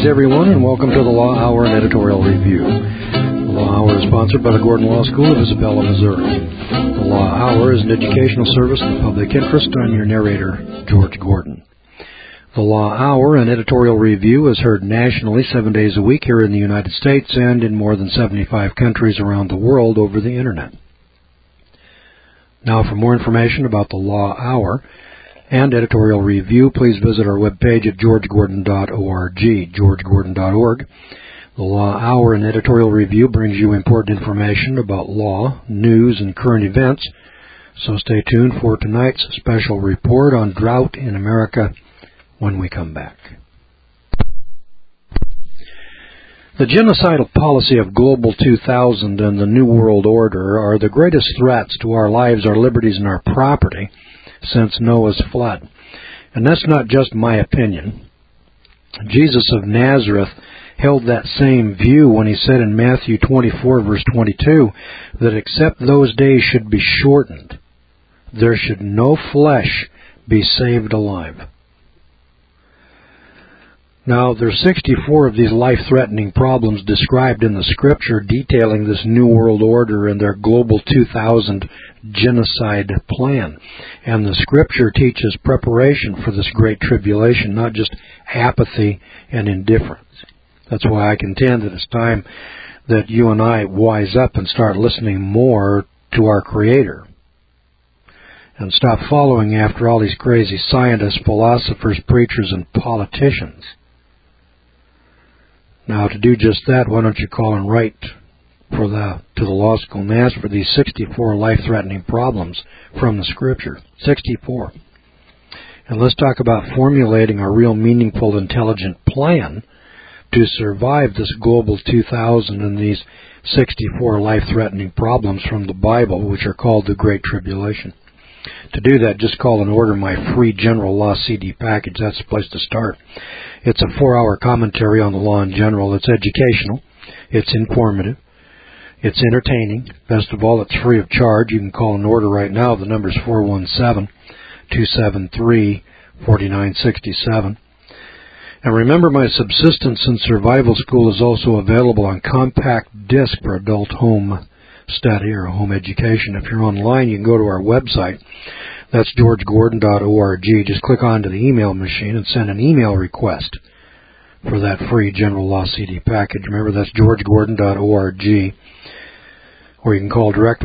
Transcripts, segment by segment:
everyone, and welcome to the Law Hour and Editorial Review. The Law Hour is sponsored by the Gordon Law School of Isabella, Missouri. The Law Hour is an educational service in the public interest. I'm your narrator, George Gordon. The Law Hour and Editorial Review is heard nationally 7 days a week here in the United States and in more than 75 countries around the world over the Internet. Now, for more information about the Law Hour and Editorial Review, please visit our webpage at georgegordon.org, georgegordon.org. The Law Hour and Editorial Review brings you important information about law, news, and current events, so stay tuned for tonight's special report on drought in America when we come back. The genocidal policy of Global 2000 and the New World Order are the greatest threats to our lives, our liberties, and our property since Noah's flood. And that's not just my opinion. Jesus of Nazareth held that same view when he said in Matthew 24, verse 22, that except those days should be shortened, there should no flesh be saved alive. Now, there's 64 of these life-threatening problems described in the Scripture detailing this New World Order and their Global 2000 genocide plan. And the Scripture teaches preparation for this great tribulation, not just apathy and indifference. That's why I contend that it's time that you and I wise up and start listening more to our Creator and stop following after all these crazy scientists, philosophers, preachers, and politicians. Now, to do just that, why don't you call and write to the law school and ask for these 64 life-threatening problems from the Scripture. 64. And let's talk about formulating a real meaningful, intelligent plan to survive this Global 2000 and these 64 life-threatening problems from the Bible, which are called the Great Tribulation. To do that, just call and order my free General Law CD package. That's the place to start. It's a 4-hour commentary on the law in general. It's educational. It's informative. It's entertaining. Best of all, it's free of charge. You can call and order right now. The number is 417-273-4967. And remember, my Subsistence and Survival School is also available on compact disc for adult home study or home education. If you're online, you can go to our website. That's georgegordon.org. Just click onto the email machine and send an email request for that free General Law CD package. Remember, that's georgegordon.org. Or you can call direct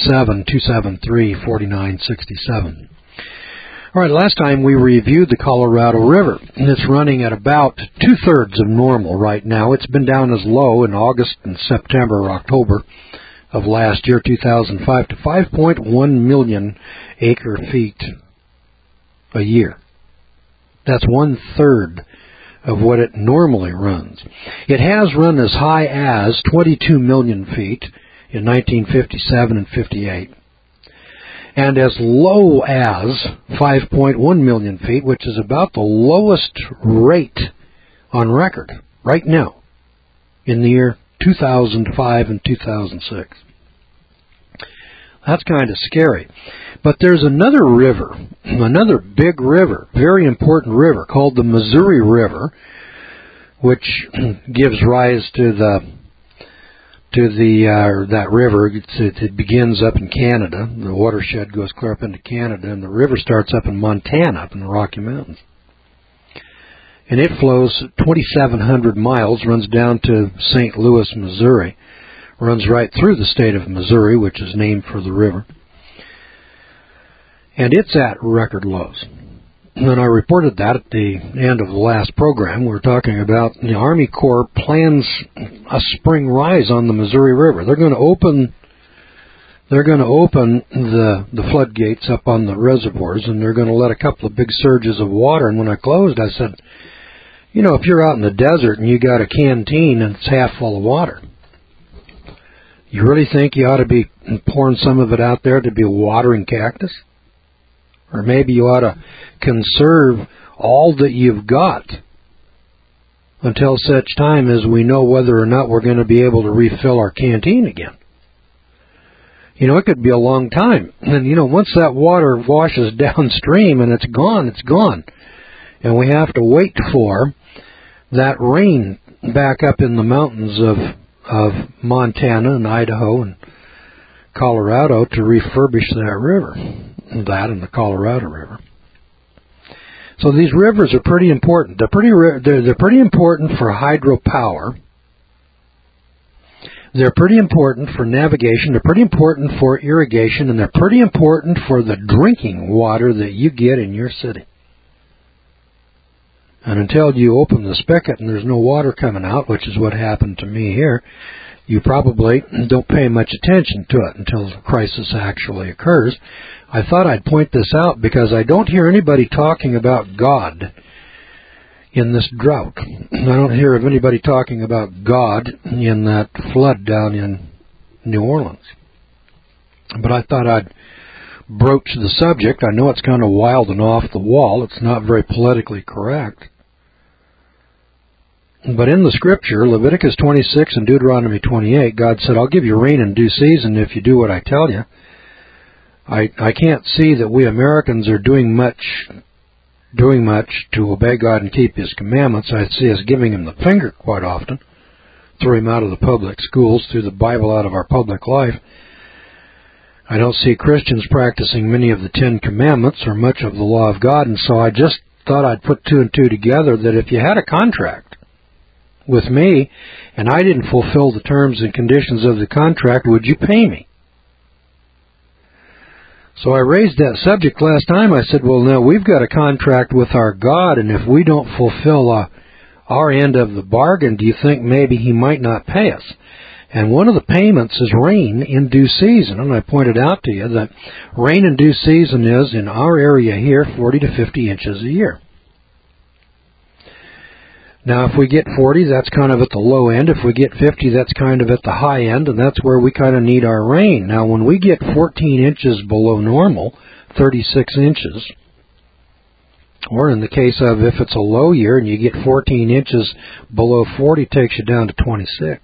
417-273-4967. All right, last time we reviewed the Colorado River, and it's running at about two-thirds of normal right now. It's been down as low in August and September or October of last year, 2005, to 5.1 million acre-feet a year. That's one-third of what it normally runs. It has run as high as 22 million feet in 1957 and 58, and as low as 5.1 million feet, which is about the lowest rate on record right now in the year 2005 and 2006. That's kind of scary. But there's another river, another big river, very important river called the Missouri River, which gives rise to that river. It begins up in Canada. The watershed goes clear up into Canada, and the river starts up in Montana, up in the Rocky Mountains. And it flows 2,700 miles, runs down to St. Louis, Missouri, runs right through the state of Missouri, which is named for the river. And it's at record lows. And I reported that at the end of the last program. We were talking about the Army Corps plans a spring rise on the Missouri River. They're going to open the floodgates up on the reservoirs, and they're going to let a couple of big surges of water. And when I closed, I said, you know, if you're out in the desert and you got a canteen and it's half full of water, you really think you ought to be pouring some of it out there to be watering cactus? Or maybe you ought to conserve all that you've got until such time as we know whether or not we're going to be able to refill our canteen again. You know, it could be a long time. And, you know, once that water washes downstream and it's gone, it's gone. And we have to wait for that rain back up in the mountains of Montana and Idaho and Colorado to refurbish that river, that and the Colorado River. So these rivers are pretty important. They're pretty important for hydropower. They're pretty important for navigation. They're pretty important for irrigation, and they're pretty important for the drinking water that you get in your city. And until you open the spigot and there's no water coming out, which is what happened to me here, you probably don't pay much attention to it until the crisis actually occurs. I thought I'd point this out because I don't hear anybody talking about God in this drought. I don't hear of anybody talking about God in that flood down in New Orleans. But I thought I'd broach the subject. I know it's kind of wild and off the wall. It's not very politically correct. But in the Scripture, Leviticus 26 and Deuteronomy 28, God said, I'll give you rain in due season if you do what I tell you. I can't see that we Americans are doing much to obey God and keep His commandments. I see us giving Him the finger quite often, throw Him out of the public schools, threw the Bible out of our public life. I don't see Christians practicing many of the 10 Commandments or much of the law of God, and so I just thought I'd put two and two together that if you had a contract with me and I didn't fulfill the terms and conditions of the contract, would you pay me? So I raised that subject last time. I said, well, now we've got a contract with our God, and if we don't fulfill our end of the bargain, do you think maybe He might not pay us? And one of the payments is rain in due season. And I pointed out to you that rain in due season is, in our area here, 40 to 50 inches a year. Now, if we get 40, that's kind of at the low end. If we get 50, that's kind of at the high end, and that's where we kind of need our rain. Now, when we get 14 inches below normal, 36 inches, or in the case of if it's a low year and you get 14 inches below 40, takes you down to 26.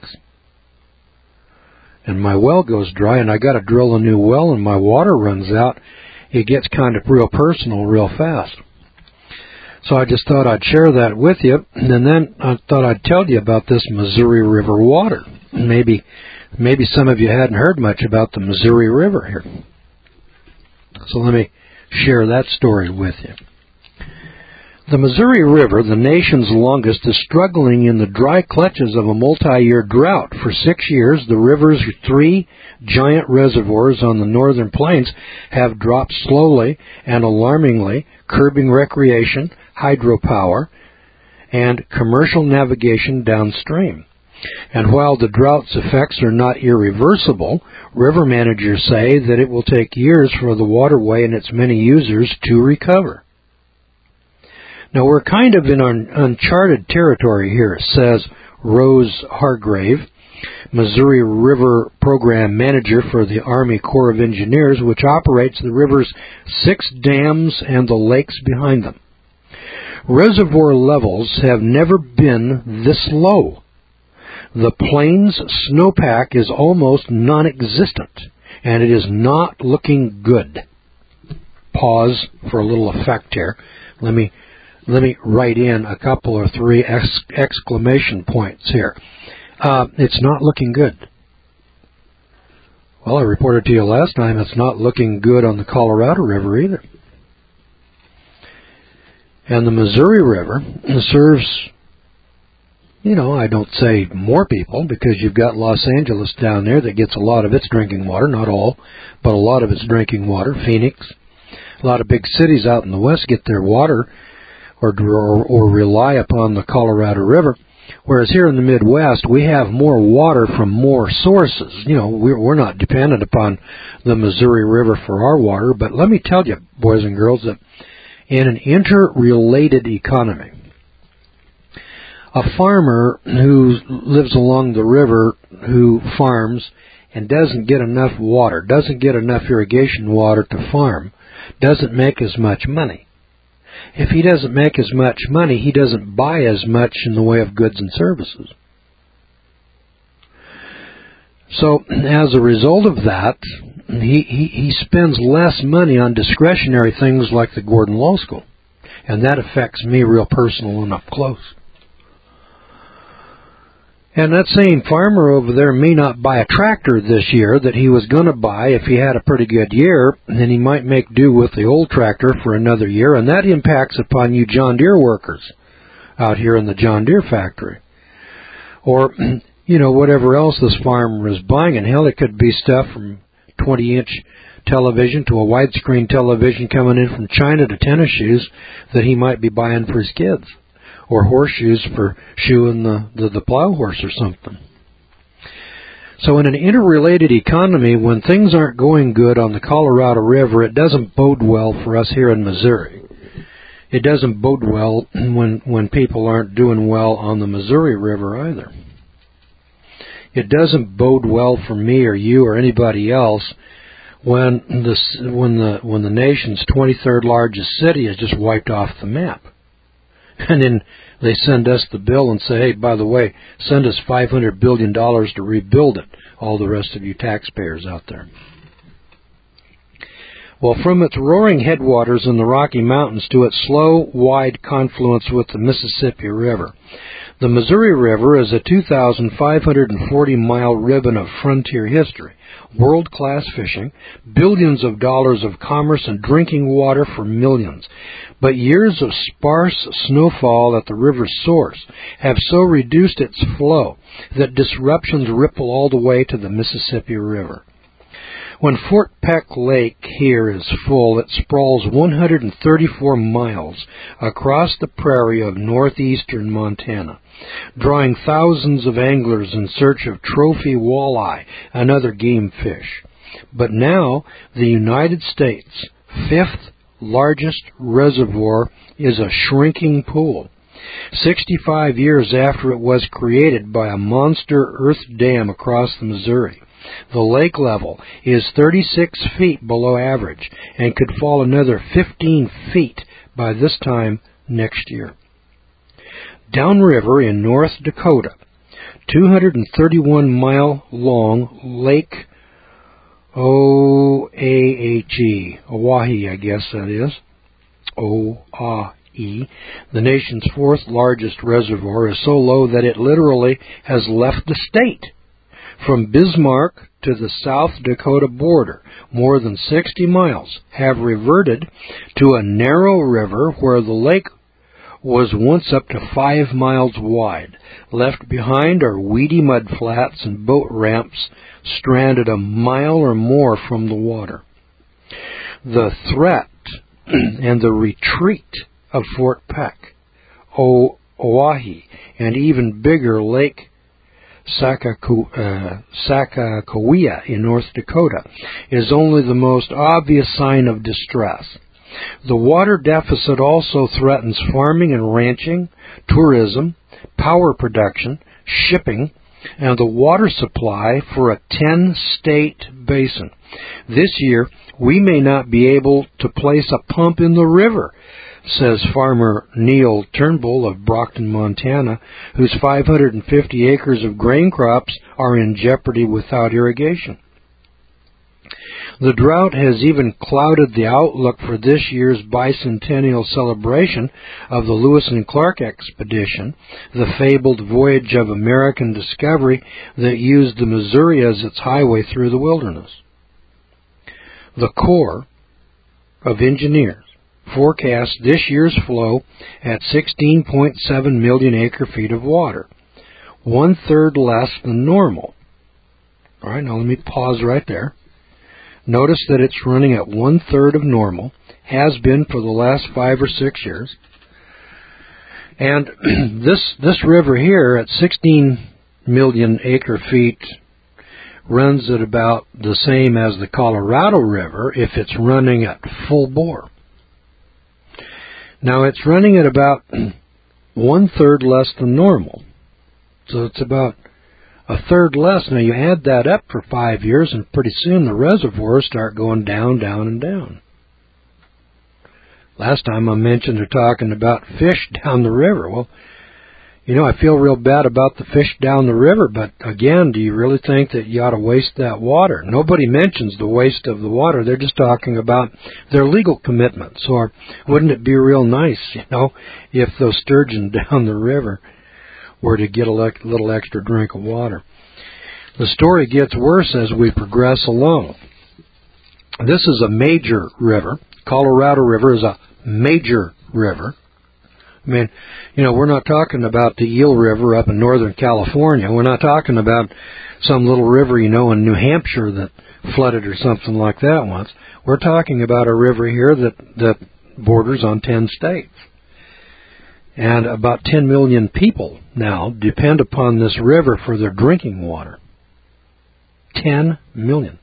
And my well goes dry, and I got to drill a new well, and my water runs out, it gets kind of real personal real fast. So I just thought I'd share that with you, and then I thought I'd tell you about this Missouri River water. Maybe some of you hadn't heard much about the Missouri River here. So let me share that story with you. The Missouri River, the nation's longest, is struggling in the dry clutches of a multi-year drought. For 6 years, the river's 3 giant reservoirs on the northern plains have dropped slowly and alarmingly, curbing recreation, hydropower, and commercial navigation downstream. And while the drought's effects are not irreversible, river managers say that it will take years for the waterway and its many users to recover. Now, we're kind of in uncharted territory here, says Rose Hargrave, Missouri River Program Manager for the Army Corps of Engineers, which operates the river's 6 dams and the lakes behind them. Reservoir levels have never been this low. The plains snowpack is almost non-existent, and it is not looking good. Pause for a little effect here. Let me write in a couple or 3 exclamation points here. It's not looking good. Well, I reported to you last time it's not looking good on the Colorado River either. And the Missouri River serves, I don't say more people, because you've got Los Angeles down there that gets a lot of its drinking water, not all, but a lot of its drinking water. Phoenix, a lot of big cities out in the west get their water or rely upon the Colorado River, whereas here in the Midwest we have more water from more sources. We're not dependent upon the Missouri River for our water, but let me tell you, boys and girls, that in an interrelated economy, a farmer who lives along the river, who farms and doesn't get enough water, doesn't get enough irrigation water to farm, doesn't make as much money. If he doesn't make as much money, he doesn't buy as much in the way of goods and services. So, as a result of that, he spends less money on discretionary things like the Gordon Law School. And that affects me real personal and up close. And that same farmer over there may not buy a tractor this year that he was going to buy if he had a pretty good year, and he might make do with the old tractor for another year, and that impacts upon you John Deere workers out here in the John Deere factory. Or, whatever else this farmer is buying. And hell, it could be stuff from 20-inch television to a widescreen television coming in from China to tennis shoes that he might be buying for his kids. Or horseshoes for shoeing the plow horse or something. So in an interrelated economy, when things aren't going good on the Colorado River, it doesn't bode well for us here in Missouri. It doesn't bode well when people aren't doing well on the Missouri River either. It doesn't bode well for me or you or anybody else when the nation's 23rd largest city is just wiped off the map. And then they send us the bill and say, hey, by the way, send us $500 billion to rebuild it, all the rest of you taxpayers out there. Well, from its roaring headwaters in the Rocky Mountains to its slow, wide confluence with the Mississippi River, the Missouri River is a 2,540-mile ribbon of frontier history, world-class fishing, billions of dollars of commerce, and drinking water for millions. But years of sparse snowfall at the river's source have so reduced its flow that disruptions ripple all the way to the Mississippi River. When Fort Peck Lake here is full, it sprawls 134 miles across the prairie of northeastern Montana, drawing thousands of anglers in search of trophy walleye and other game fish. But now, the United States' fifth largest reservoir is a shrinking pool. 65 years after it was created by a monster earth dam across the Missouri, the lake level is 36 feet below average and could fall another 15 feet by this time next year. Downriver in North Dakota, 231-mile-long Lake Oahe, I guess that is, Oahe, the nation's fourth largest reservoir, is so low that it literally has left the state. From Bismarck to the South Dakota border, more than 60 miles have reverted to a narrow river where the lake was once up to 5 miles wide. Left behind are weedy mud flats and boat ramps stranded a mile or more from the water. The threat and the retreat of Fort Peck, Oahe, and even bigger Lake Sacagawea in North Dakota is only the most obvious sign of distress. The water deficit also threatens farming and ranching, tourism, power production, shipping, and the water supply for a 10-state basin. This year, we may not be able to place a pump in the river, says farmer Neil Turnbull of Brockton, Montana, whose 550 acres of grain crops are in jeopardy without irrigation. The drought has even clouded the outlook for this year's bicentennial celebration of the Lewis and Clark expedition, the fabled voyage of American discovery that used the Missouri as its highway through the wilderness. The Corps of Engineers forecast this year's flow at 16.7 million acre-feet of water, 1/3 less than normal. All right, now let me pause right there. Notice that it's running at 1/3 of normal, has been for the last 5 or 6 years. And this river here at 16 million acre-feet runs at about the same as the Colorado River if it's running at full bore. Now it's running at about 1/3 less than normal. So it's about 1/3 less. Now you add that up for 5 years and pretty soon the reservoirs start going down, down, and down. Last time I mentioned they're talking about fish down the river. Well, I feel real bad about the fish down the river, but again, do you really think that you ought to waste that water? Nobody mentions the waste of the water. They're just talking about their legal commitments. Or wouldn't it be real nice, if those sturgeon down the river were to get a little extra drink of water. The story gets worse as we progress along. This is a major river. Colorado River is a major river. I mean, we're not talking about the Eel River up in Northern California. We're not talking about some little river, in New Hampshire that flooded or something like that once. We're talking about a river here that borders on 10 states. And about 10 million people now depend upon this river for their drinking water. 10 million.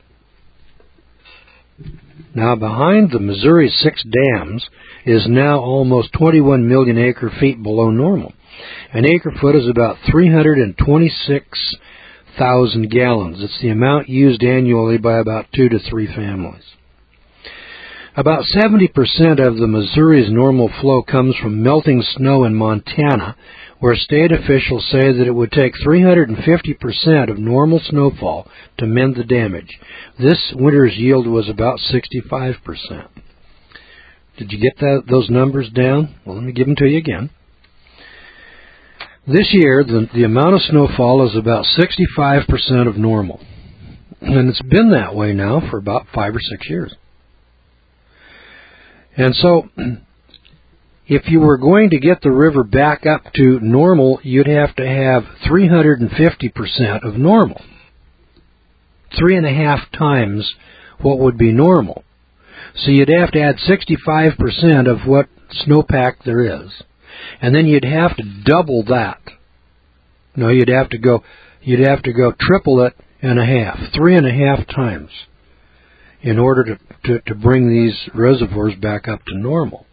Now, behind the Missouri 6 dams is now almost 21 million acre-feet below normal. An acre-foot is about 326,000 gallons. It's the amount used annually by about 2 to 3 families. About 70% of the Missouri's normal flow comes from melting snow in Montana, where state officials say that it would take 350% of normal snowfall to mend the damage. This winter's yield was about 65%. Did you get those numbers down? Well, let me give them to you again. This year, the amount of snowfall is about 65% of normal. And it's been that way now for about 5 or 6 years. And so, if you were going to get the river back up to normal, you'd have to have 350% of normal. 3.5 times what would be normal. So you'd have to add 65% of what snowpack there is. And then you'd have to double that. No, you'd have to go triple it and a half, 3.5 times, in order to bring these reservoirs back up to normal.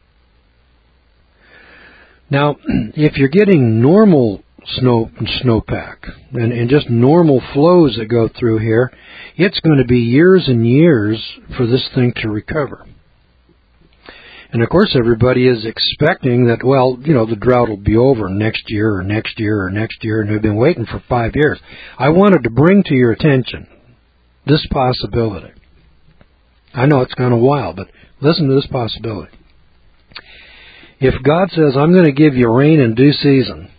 Now, if you're getting normal snowpack and just normal flows that go through here, it's going to be years and years for this thing to recover. And of course, everybody is expecting that, the drought will be over next year or next year or next year, and we've been waiting for 5 years. I wanted to bring to your attention this possibility. I know it's kind of wild, but listen to this possibility. If God says, I'm going to give you rain in due season,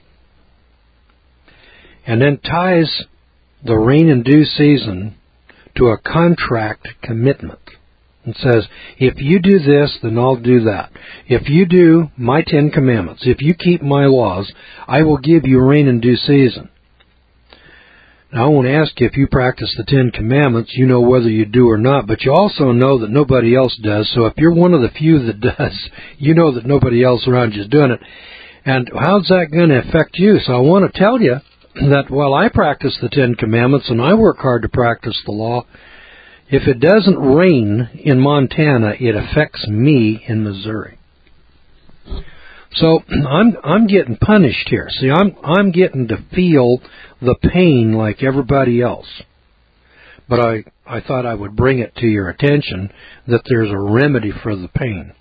and then ties the rain in due season to a contract commitment, and says, if you do this, then I'll do that. If you do my 10 commandments, if you keep my laws, I will give you rain in due season. Now, I won't ask you if you practice the 10 commandments, you know whether you do or not, but you also know that nobody else does. So if you're one of the few that does, you know that nobody else around you is doing it. And how's that going to affect you? So I want to tell you that while I practice the 10 commandments and I work hard to practice the law, if it doesn't rain in Montana, it affects me in Missouri. So I'm getting punished here. See, I'm getting to feel the pain like everybody else. But I thought I would bring it to your attention that there's a remedy for the pain.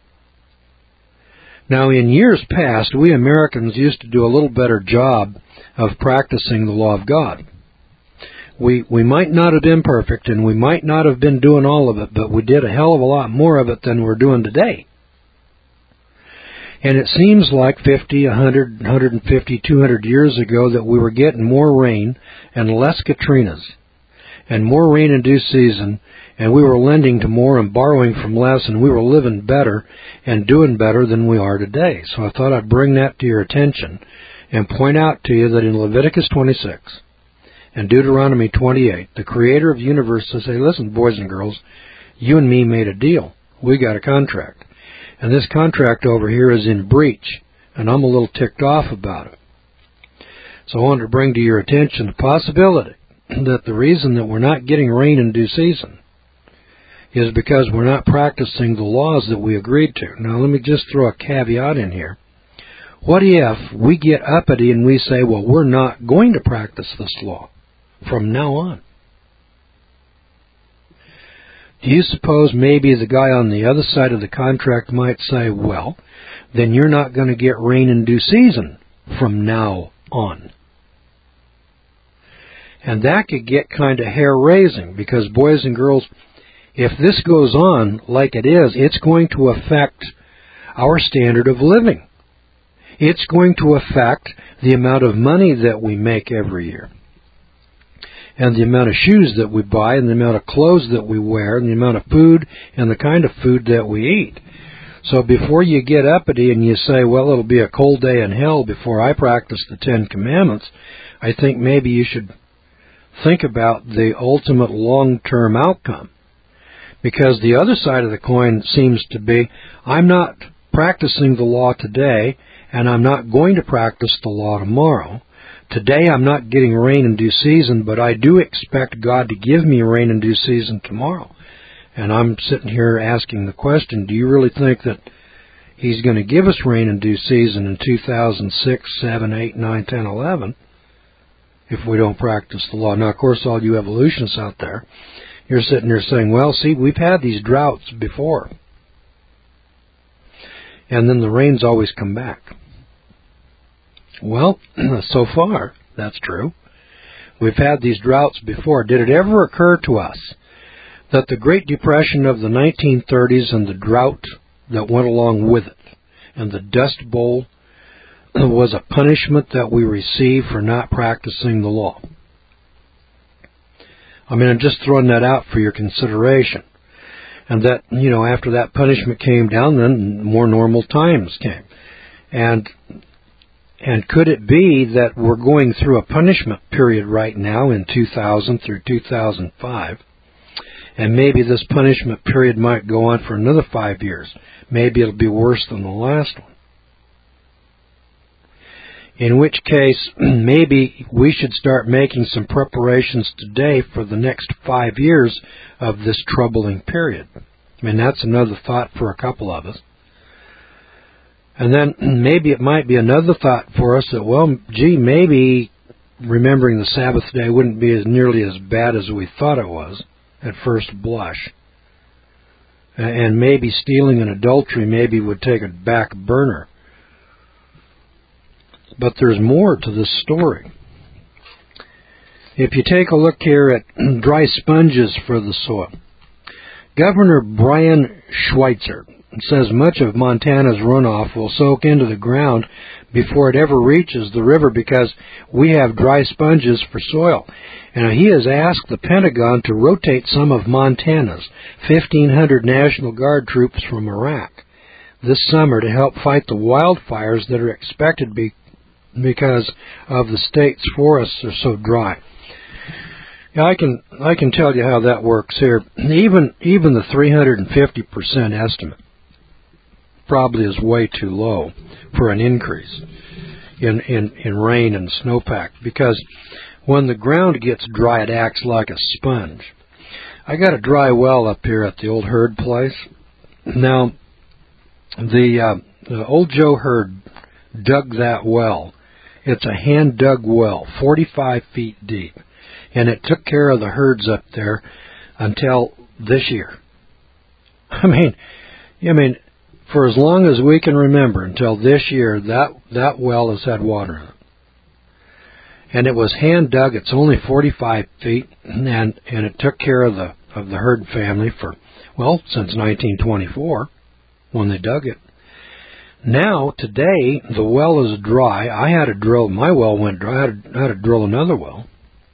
Now, in years past, we Americans used to do a little better job of practicing the law of God. We might not have been perfect, and we might not have been doing all of it, but we did a hell of a lot more of it than we're doing today. And it seems like 50, 100, 150, 200 years ago that we were getting more rain and less Katrinas, and more rain in due season, and we were lending to more and borrowing from less, and we were living better and doing better than we are today. So I thought I'd bring that to your attention and point out to you that in Leviticus 26 and Deuteronomy 28, the Creator of the universe says, hey, listen, boys and girls, you and me made a deal. We got a contract. And this contract over here is in breach, and I'm a little ticked off about it. So I wanted to bring to your attention the possibility that the reason that we're not getting rain in due season is because we're not practicing the laws that we agreed to. Now, let me just throw a caveat in here. What if we get uppity and we say, well, we're not going to practice this law from now on? Do you suppose maybe the guy on the other side of the contract might say, well, then you're not going to get rain in due season from now on? And that could get kind of hair-raising because, boys and girls, if this goes on like it is, it's going to affect our standard of living. It's going to affect the amount of money that we make every year, and the amount of shoes that we buy, and the amount of clothes that we wear, and the amount of food and the kind of food that we eat. So before you get uppity and you say, well, it'll be a cold day in hell before I practice the Ten Commandments, I think maybe you should think about the ultimate long-term outcome. Because the other side of the coin seems to be, I'm not practicing the law today, and I'm not going to practice the law tomorrow. Today I'm not getting rain in due season, but I do expect God to give me rain in due season tomorrow. And I'm sitting here asking the question, do you really think that He's going to give us rain in due season in 2006, 7, 8, 9, 10, 11 if we don't practice the law? Now, of course, all you evolutionists out there, you're sitting there saying, well, see, we've had these droughts before. And then the rains always come back. Well, so far, that's true. We've had these droughts before. Did it ever occur to us that the Great Depression of the 1930s and the drought that went along with it and the Dust Bowl was a punishment that we received for not practicing the law? I mean, I'm just throwing that out for your consideration. And that, after that punishment came down, then more normal times came. And could it be that we're going through a punishment period right now in 2000 through 2005? And maybe this punishment period might go on for another 5 years. Maybe it'll be worse than the last one. In which case, maybe we should start making some preparations today for the next 5 years of this troubling period. I mean, that's another thought for a couple of us. And then maybe it might be another thought for us that, well, gee, maybe remembering the Sabbath day wouldn't be nearly as bad as we thought it was at first blush. And maybe stealing and adultery maybe would take a back burner. But there's more to this story. If you take a look here at dry sponges for the soil, Governor Brian Schweitzer says much of Montana's runoff will soak into the ground before it ever reaches the river because we have dry sponges for soil. And he has asked the Pentagon to rotate some of Montana's 1,500 National Guard troops from Iraq this summer to help fight the wildfires that are expected because of the state's forests are so dry. Yeah, I can tell you how that works here. Even the 350% estimate probably is way too low for an increase in rain and snowpack, because when the ground gets dry, it acts like a sponge. I got a dry well up here at the old Hurd place. Now, the old Joe Hurd dug that well. It's a hand-dug well, 45 feet deep, and it took care of the herds up there until this year. I mean, for as long as we can remember, until this year, that well has had water in it. And it was hand-dug. It's only 45 feet, and it took care of the Hurd family since 1924, when they dug it. Now, today, the well is dry. I had to drill. My well went dry. I had to drill another well.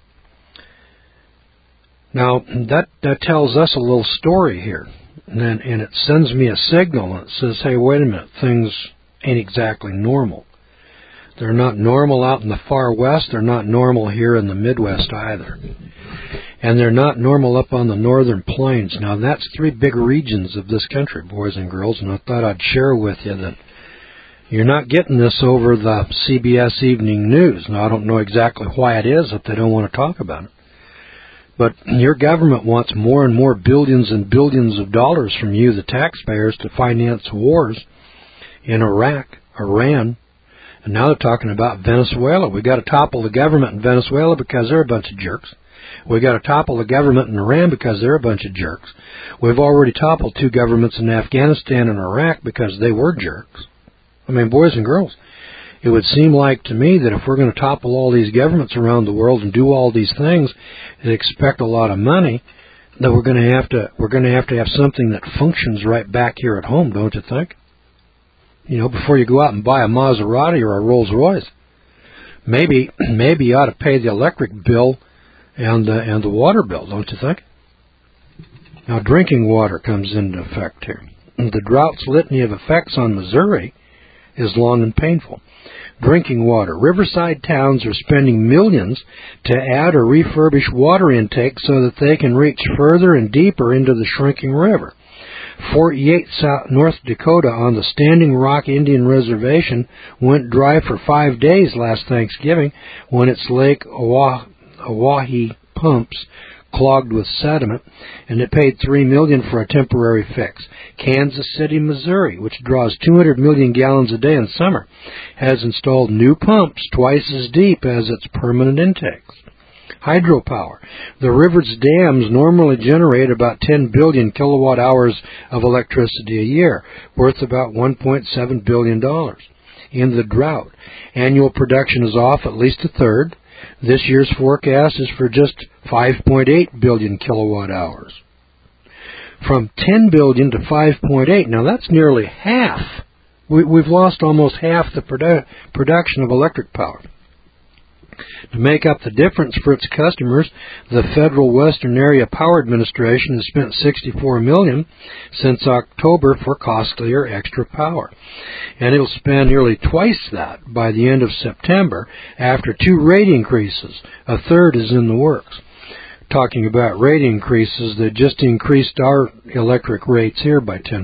Now, that tells us a little story here. And it sends me a signal that says, hey, wait a minute, things ain't exactly normal. They're not normal out in the far west. They're not normal here in the Midwest either. And they're not normal up on the northern plains. Now, that's 3 big regions of this country, boys and girls, and I thought I'd share with you that you're not getting this over the CBS Evening News. Now, I don't know exactly why it is that they don't want to talk about it. But your government wants more and more billions and billions of dollars from you, the taxpayers, to finance wars in Iraq, Iran, and now they're talking about Venezuela. We've got to topple the government in Venezuela because they're a bunch of jerks. We've got to topple the government in Iran because they're a bunch of jerks. We've already toppled 2 governments in Afghanistan and Iraq because they were jerks. I mean, boys and girls, it would seem like to me that if we're going to topple all these governments around the world and do all these things and expect a lot of money, that we're going to have to have something that functions right back here at home, don't you think? before you go out and buy a Maserati or a Rolls Royce. Maybe you ought to pay the electric bill and the water bill, don't you think? Now, drinking water comes into effect here. The drought's litany of effects on Missouri is long and painful. Drinking water. Riverside towns are spending millions to add or refurbish water intake so that they can reach further and deeper into the shrinking river. Fort Yates, North Dakota, on the Standing Rock Indian Reservation, went dry for 5 days last Thanksgiving when its Lake Oahe pumps clogged with sediment, and it paid $3 million for a temporary fix. Kansas City, Missouri, which draws 200 million gallons a day in summer, has installed new pumps twice as deep as its permanent intakes. Hydropower. The river's dams normally generate about 10 billion kilowatt hours of electricity a year, worth about $1.7 billion. In the drought, annual production is off at least a third. This year's forecast is for just 5.8 billion kilowatt hours. From 10 billion to 5.8, now that's nearly half. We've lost almost half the production of electric power. To make up the difference for its customers, the Federal Western Area Power Administration has spent $64 million since October for costlier extra power. And it'll spend nearly twice that by the end of September after 2 rate increases. A third is in the works. Talking about rate increases, they just increased our electric rates here by 10%.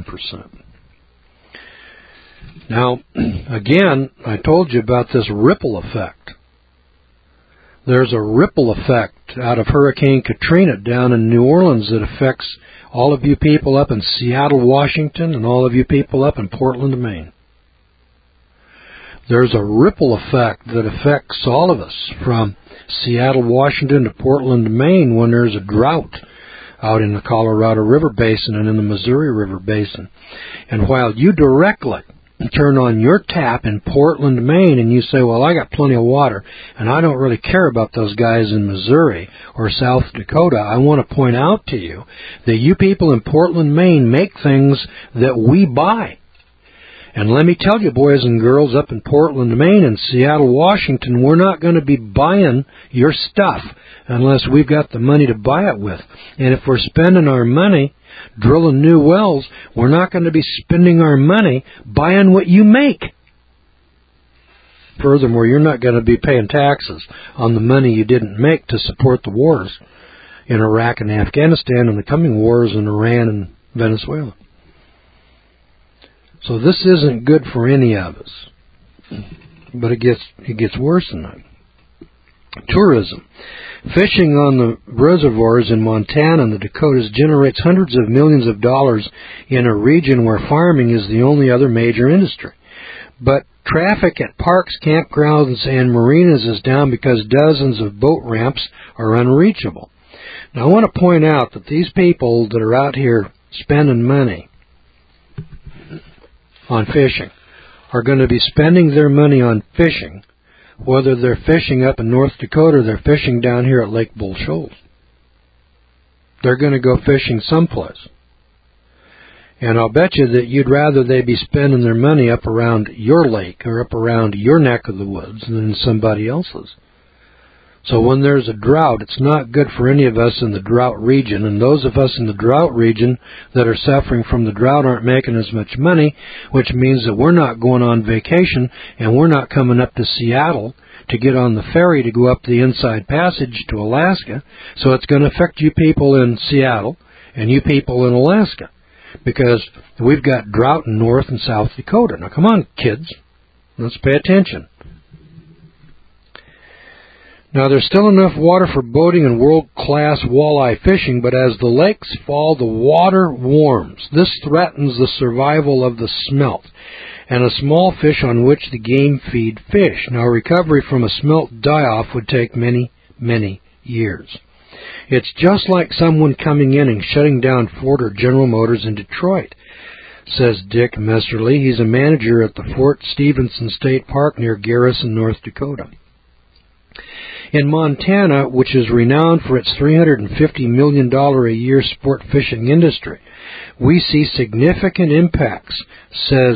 Now, again, I told you about this ripple effect. There's a ripple effect out of Hurricane Katrina down in New Orleans that affects all of you people up in Seattle, Washington, and all of you people up in Portland, Maine. There's a ripple effect that affects all of us from Seattle, Washington to Portland, Maine when there's a drought out in the Colorado River Basin and in the Missouri River Basin. And while you directly turn on your tap in Portland, Maine, and you say, well, I got plenty of water, and I don't really care about those guys in Missouri or South Dakota, I want to point out to you that you people in Portland, Maine make things that we buy. And let me tell you, boys and girls up in Portland, Maine and Seattle, Washington, we're not going to be buying your stuff unless we've got the money to buy it with. And if we're spending our money drilling new wells, we're not going to be spending our money buying what you make. Furthermore, you're not going to be paying taxes on the money you didn't make to support the wars in Iraq and Afghanistan and the coming wars in Iran and Venezuela. So this isn't good for any of us. But it gets worse than that. Tourism. Fishing on the reservoirs in Montana and the Dakotas generates hundreds of millions of dollars in a region where farming is the only other major industry. But traffic at parks, campgrounds, and marinas is down because dozens of boat ramps are unreachable. Now, I want to point out that these people that are out here spending money on fishing are going to be spending their money on fishing, whether they're fishing up in North Dakota or they're fishing down here at Lake Bull Shoals. They're going to go fishing someplace. And I'll bet you that you'd rather they be spending their money up around your lake or up around your neck of the woods than somebody else's. So when there's a drought, it's not good for any of us in the drought region. And those of us in the drought region that are suffering from the drought aren't making as much money, which means that we're not going on vacation and we're not coming up to Seattle to get on the ferry to go up the Inside Passage to Alaska. So it's going to affect you people in Seattle and you people in Alaska because we've got drought in North and South Dakota. Now, come on, kids. Let's pay attention. Now, there's still enough water for boating and world-class walleye fishing, but as the lakes fall, the water warms. This threatens the survival of the smelt and a small fish on which the game feed fish. Now, recovery from a smelt die-off would take many, many years. It's just like someone coming in and shutting down Ford or General Motors in Detroit, says Dick Messerly. He's a manager at the Fort Stevenson State Park near Garrison, North Dakota. In Montana, which is renowned for its $350 million a year sport fishing industry, we see significant impacts, says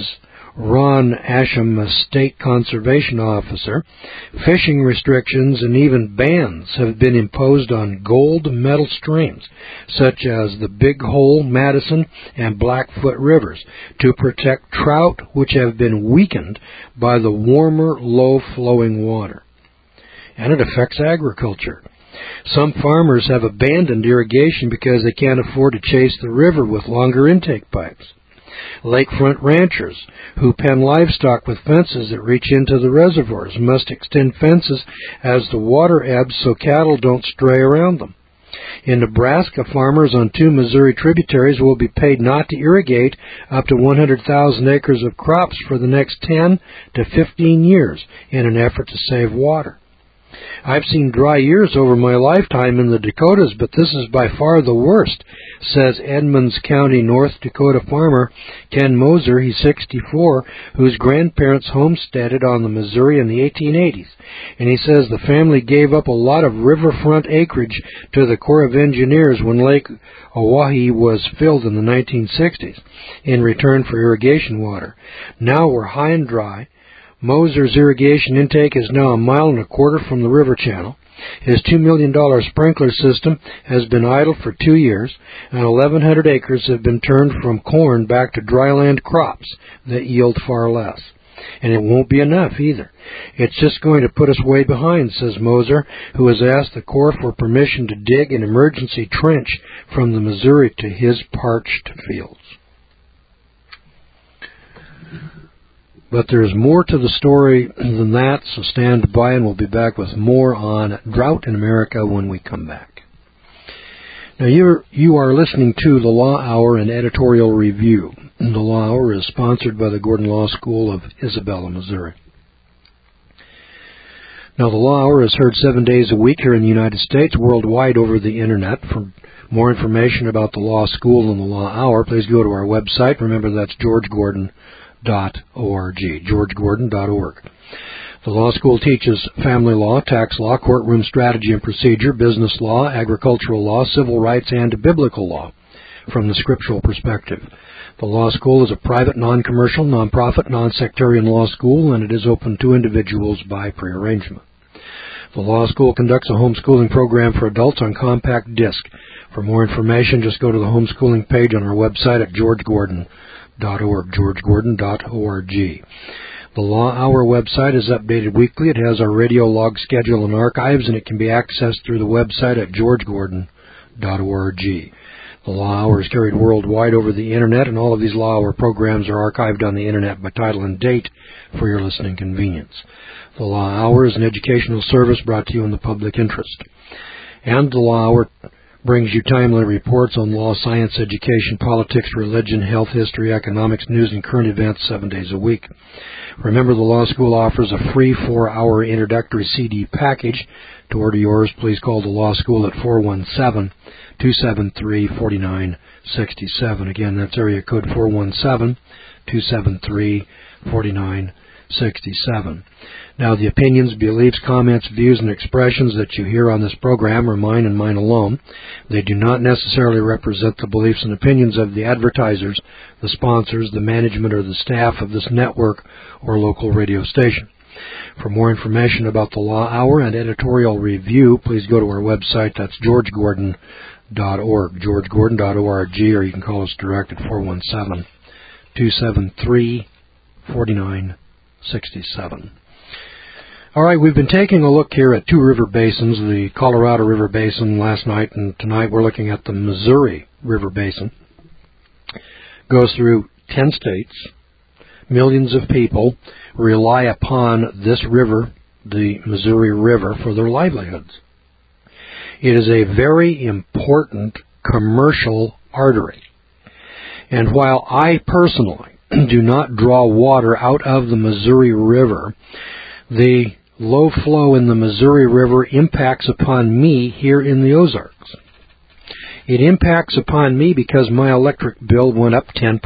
Ron Asham, a state conservation officer, fishing restrictions and even bans have been imposed on gold medal streams, such as the Big Hole, Madison, and Blackfoot rivers, to protect trout which have been weakened by the warmer, low-flowing water. And it affects agriculture. Some farmers have abandoned irrigation because they can't afford to chase the river with longer intake pipes. Lakefront ranchers who pen livestock with fences that reach into the reservoirs must extend fences as the water ebbs so cattle don't stray around them. In Nebraska, farmers on 2 Missouri tributaries will be paid not to irrigate up to 100,000 acres of crops for the next 10 to 15 years in an effort to save water. I've seen dry years over my lifetime in the Dakotas, but this is by far the worst, says Edmonds County, North Dakota farmer Ken Moser, he's 64, whose grandparents homesteaded on the Missouri in the 1880s. And he says the family gave up a lot of riverfront acreage to the Corps of Engineers when Lake Oahe was filled in the 1960s in return for irrigation water. Now we're high and dry. Moser's irrigation intake is now 1.25 miles from the river channel. His $2 million sprinkler system has been idle for 2 years, and 1,100 acres have been turned from corn back to dryland crops that yield far less. And it won't be enough either. It's just going to put us way behind, says Moser, who has asked the Corps for permission to dig an emergency trench from the Missouri to his parched fields. But there's more to the story than that, so stand by and we'll be back with more on drought in America when we come back. Now, you are listening to the Law Hour and Editorial Review. The Law Hour is sponsored by the Gordon Law School of Isabella, Missouri. Now, the Law Hour is heard 7 days a week here in the United States, worldwide over the Internet. For more information about the Law School and the Law Hour, please go to our website. Remember, that's GeorgeGordon.org. GeorgeGordon.org. The law school teaches family law, tax law, courtroom strategy and procedure, business law, agricultural law, civil rights, and biblical law from the scriptural perspective. The law school is a private, non-commercial, non-profit, non-sectarian law school, and it is open to individuals by prearrangement. The law school conducts a homeschooling program for adults on compact disc. For more information, just go to the homeschooling page on our website at GeorgeGordon.org. GeorgeGordon.org. The Law Hour website is updated weekly. It has our radio log schedule and archives, and it can be accessed through the website at GeorgeGordon.org. The Law Hour is carried worldwide over the Internet, and all of these Law Hour programs are archived on the Internet by title and date for your listening convenience. The Law Hour is an educational service brought to you in the public interest. And the Law Hour brings you timely reports on law, science, education, politics, religion, health, history, economics, news, and current events 7 days a week. Remember, the law school offers a free 4-hour introductory CD package. To order yours, please call the law school at 417-273-4967. Again, that's area code 417-273-4967. Now, the opinions, beliefs, comments, views, and expressions that you hear on this program are mine and mine alone. They do not necessarily represent the beliefs and opinions of the advertisers, the sponsors, the management, or the staff of this network or local radio station. For more information about the Law Hour and Editorial Review, please go to our website. That's GeorgeGordon.org, GeorgeGordon.org, or you can call us direct at 417-273-4967. All right, we've been taking a look here at 2 river basins, the Colorado River Basin last night, and tonight we're looking at the Missouri River Basin. Goes through 10 states. Millions of people rely upon this river, the Missouri River, for their livelihoods. It is a very important commercial artery. And while I personally do not draw water out of the Missouri River, the low flow in the Missouri River impacts upon me here in the Ozarks. It impacts upon me because my electric bill went up 10%.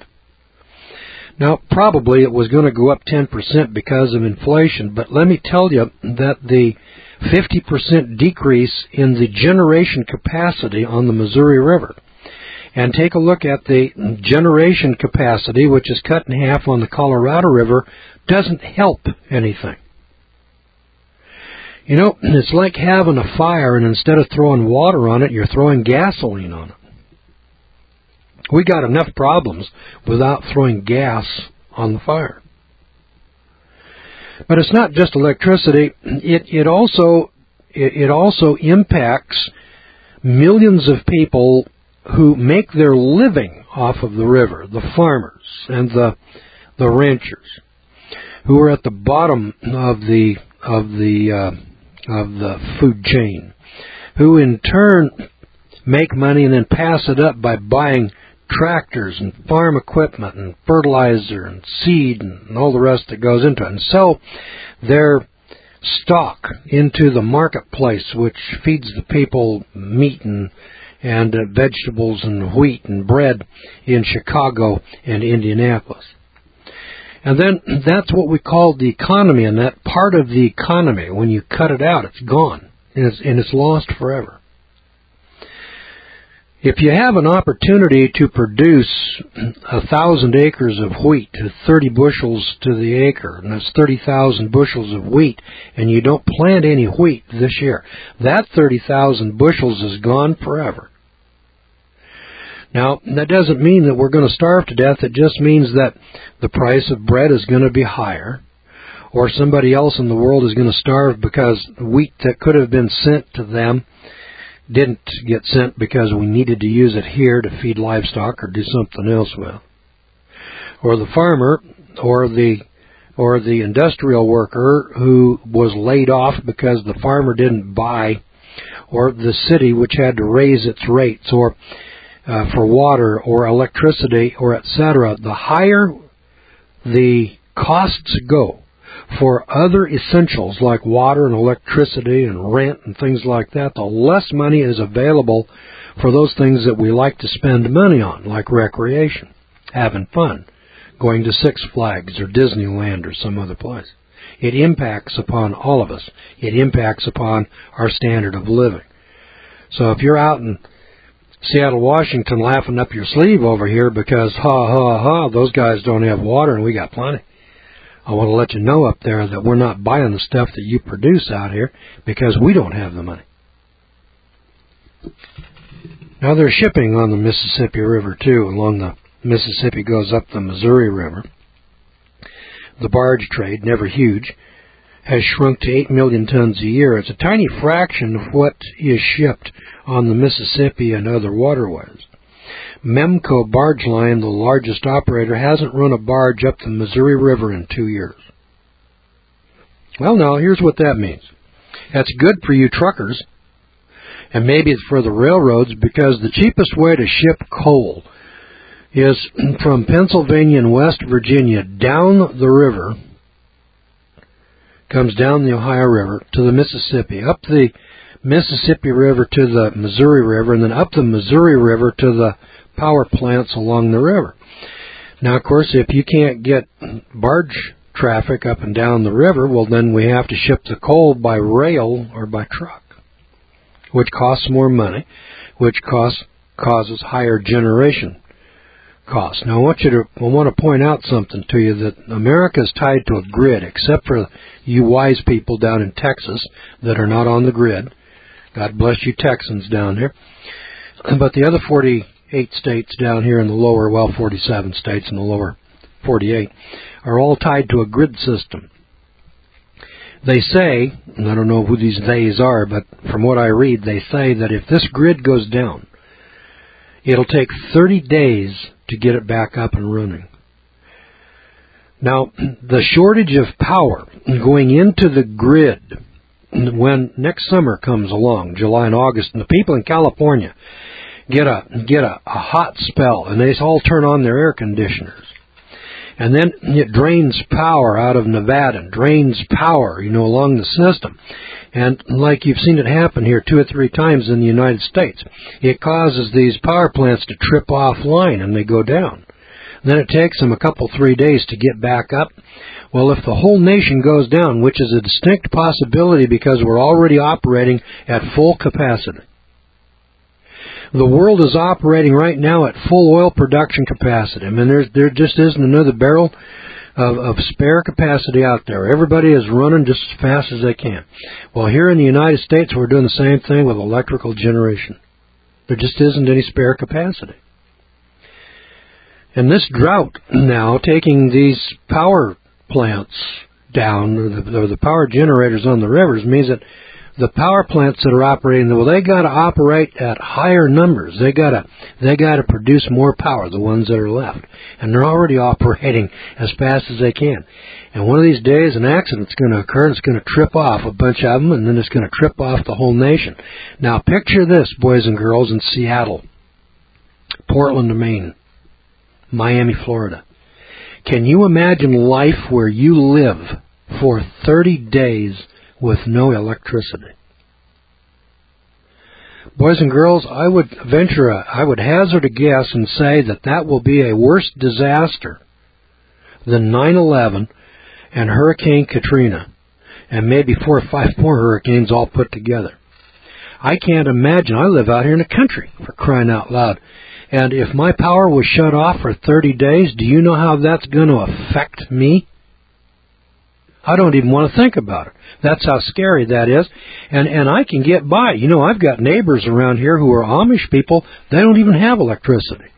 Now, probably it was going to go up 10% because of inflation, but let me tell you that the 50% decrease in the generation capacity on the Missouri River and take a look at the generation capacity, which is cut in half on the Colorado River, doesn't help anything. You know, it's like having a fire, and instead of throwing water on it, you're throwing gasoline on it. We got enough problems without throwing gas on the fire. But it's not just electricity. It also impacts millions of people who make their living off of the river, the farmers and the ranchers, who are at the bottom of the food chain, who in turn make money and then pass it up by buying tractors and farm equipment and fertilizer and seed and all the rest that goes into it, and sell their stock into the marketplace, which feeds the people meat and vegetables and wheat and bread in Chicago and Indianapolis. And then that's what we call the economy, and that part of the economy, when you cut it out, it's gone, and it's lost forever. If you have an opportunity to produce 1,000 acres of wheat to 30 bushels to the acre, and that's 30,000 bushels of wheat, and you don't plant any wheat this year, that 30,000 bushels is gone forever. Now, that doesn't mean that we're going to starve to death. It just means that the price of bread is going to be higher, or somebody else in the world is going to starve because wheat that could have been sent to them didn't get sent because we needed to use it here to feed livestock or do something else with. Or the farmer or the industrial worker who was laid off because the farmer didn't buy, or the city which had to raise its rates or for water or electricity or etc. The higher the costs go for other essentials like water and electricity and rent and things like that, the less money is available for those things that we like to spend money on, like recreation, having fun, going to Six Flags or Disneyland or some other place. It impacts upon all of us. It impacts upon our standard of living. So if you're out in Seattle, Washington, laughing up your sleeve over here because, those guys don't have water and we got plenty, I want to let you know up there that we're not buying the stuff that you produce out here because we don't have the money. Now, there's shipping on the Mississippi River, too. Along the Mississippi goes up the Missouri River. The barge trade, never huge, has shrunk to 8 million tons a year. It's a tiny fraction of what is shipped on the Mississippi and other waterways. Memco Barge Line, the largest operator, hasn't run a barge up the Missouri River in 2 years. Well, now, here's what that means. That's good for you truckers, and maybe it's for the railroads, because the cheapest way to ship coal is from Pennsylvania and West Virginia down the river, comes down the Ohio River to the Mississippi, up the Mississippi River to the Missouri River, and then up the Missouri River to the power plants along the river. Now, of course, if you can't get barge traffic up and down the river, well, then we have to ship the coal by rail or by truck, which costs more money, which causes higher generation costs. Now, I want to point out something to you, that America is tied to a grid, except for you wise people down in Texas that are not on the grid. God bless you Texans down there. But the other 48 states down here in the lower, 47 states in the lower 48, are all tied to a grid system. They say, and I don't know who these theys are, but from what I read, they say that if this grid goes down, it'll take 30 days to get it back up and running. Now, the shortage of power going into the grid when next summer comes along, July and August, and the people in California get a hot spell, and they all turn on their air conditioners. And then it drains power out of Nevada, drains power, along the system. And like you've seen it happen here 2 or 3 times in the United States, it causes these power plants to trip offline and they go down. Then it takes them a couple, 3 days to get back up. Well, if the whole nation goes down, which is a distinct possibility because we're already operating at full capacity, The world is operating right now at full oil production capacity. I mean, there just isn't another barrel of spare capacity out there. Everybody is running just as fast as they can. Well, here in the United States, we're doing the same thing with electrical generation. There just isn't any spare capacity. And this drought now, taking these power plants down, or the power generators on the rivers, means that the power plants that are operating, well, they got to operate at higher numbers. They got to produce more power, the ones that are left, and they're already operating as fast as they can. And one of these days, an accident's going to occur, and it's going to trip off a bunch of them, and then it's going to trip off the whole nation. Now, picture this, boys and girls, in Seattle, Portland, Maine, Miami, Florida. Can you imagine life where you live for 30 days with no electricity? Boys and girls, I would hazard a guess and say that will be a worse disaster than 9/11 and Hurricane Katrina, and maybe 4 or 5 more hurricanes all put together. I can't imagine. I live out here in the country, for crying out loud. And if my power was shut off for 30 days, do you know how that's going to affect me? I don't even want to think about it. That's how scary that is. And I can get by. You know, I've got neighbors around here who are Amish people. They don't even have electricity.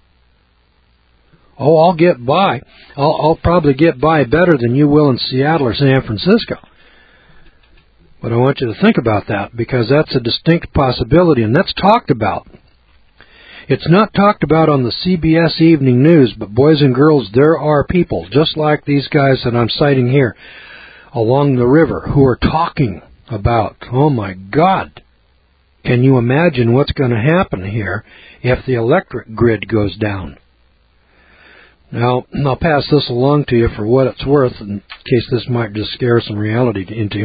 Oh, I'll get by. I'll probably get by better than you will in Seattle or San Francisco. But I want you to think about that, because that's a distinct possibility, and that's talked about. It's not talked about on the CBS Evening News, but boys and girls, there are people, just like these guys that I'm citing here, along the river, who are talking about, oh my God, can you imagine what's going to happen here if the electric grid goes down? Now, I'll pass this along to you for what it's worth, in case this might just scare some reality into you.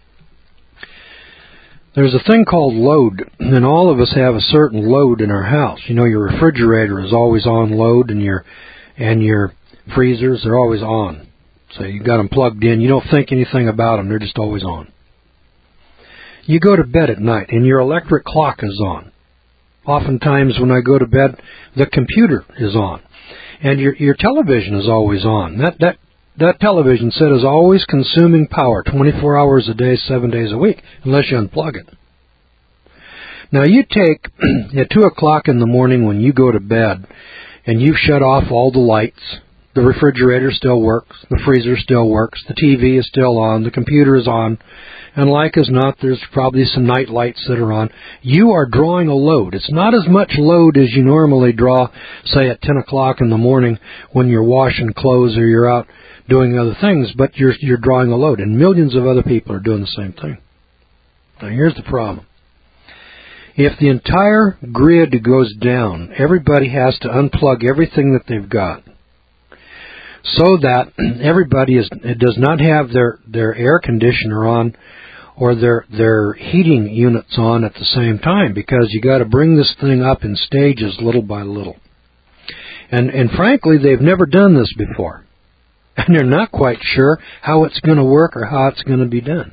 There's a thing called load, and all of us have a certain load in our house. You know, your refrigerator is always on load, and your freezers are always on. So you got them plugged in. You don't think anything about them. They're just always on. You go to bed at night, and your electric clock is on. Oftentimes when I go to bed, the computer is on. And your television is always on. That television set is always consuming power 24 hours a day, 7 days a week, unless you unplug it. Now you take, at 2 o'clock in the morning when you go to bed, and you've shut off all the lights, the refrigerator still works, the freezer still works, the TV is still on, the computer is on, and like as not, there's probably some night lights that are on. You are drawing a load. It's not as much load as you normally draw, say, at 10 o'clock in the morning when you're washing clothes or you're out doing other things, but you're drawing a load, and millions of other people are doing the same thing. Now, here's the problem. If the entire grid goes down, everybody has to unplug everything that they've got, so that everybody does not have their air conditioner on or their heating units on at the same time, because you got to bring this thing up in stages little by little. And frankly, they've never done this before. And they're not quite sure how it's going to work or how it's going to be done.